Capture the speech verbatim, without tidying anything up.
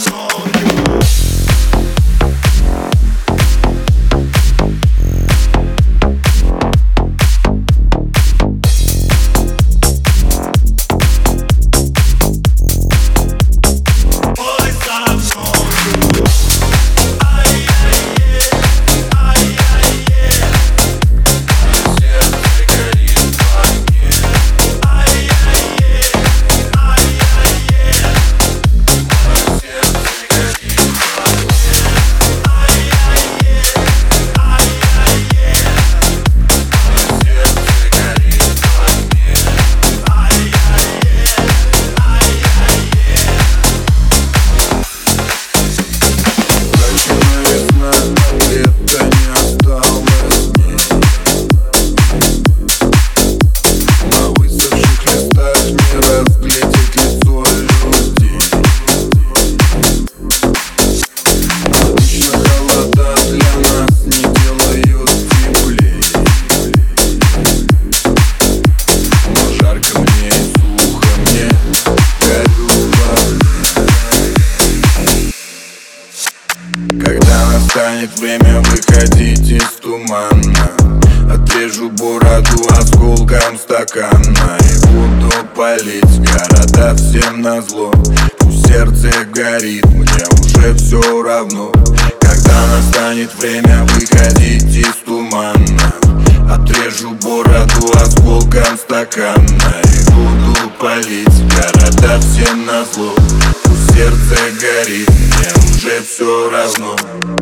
Настанет время выходить из тумана. Отрежу бороду осколком стакана и буду палить города всем назло. Пусть сердце горит, мне уже все равно. Когда настанет время выходить из тумана, отрежу бороду осколком стакана и буду палить города всем назло. Пусть сердце горит, мне уже все равно.